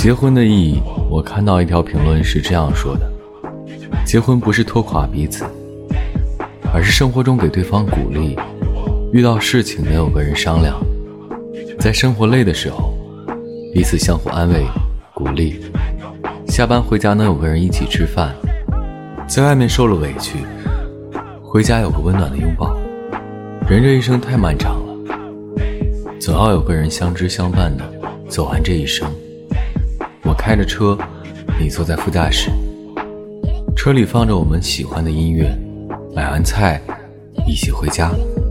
结婚的意义，我看到一条评论是这样说的：结婚不是拖垮彼此，而是生活中给对方鼓励，遇到事情能有个人商量，在生活累的时候彼此相互安慰鼓励，下班回家能有个人一起吃饭，在外面受了委屈回家有个温暖的拥抱。人这一生太漫长了，总要有个人相知相伴的走完这一生。我开着车，你坐在副驾驶，车里放着我们喜欢的音乐，买完菜一起回家。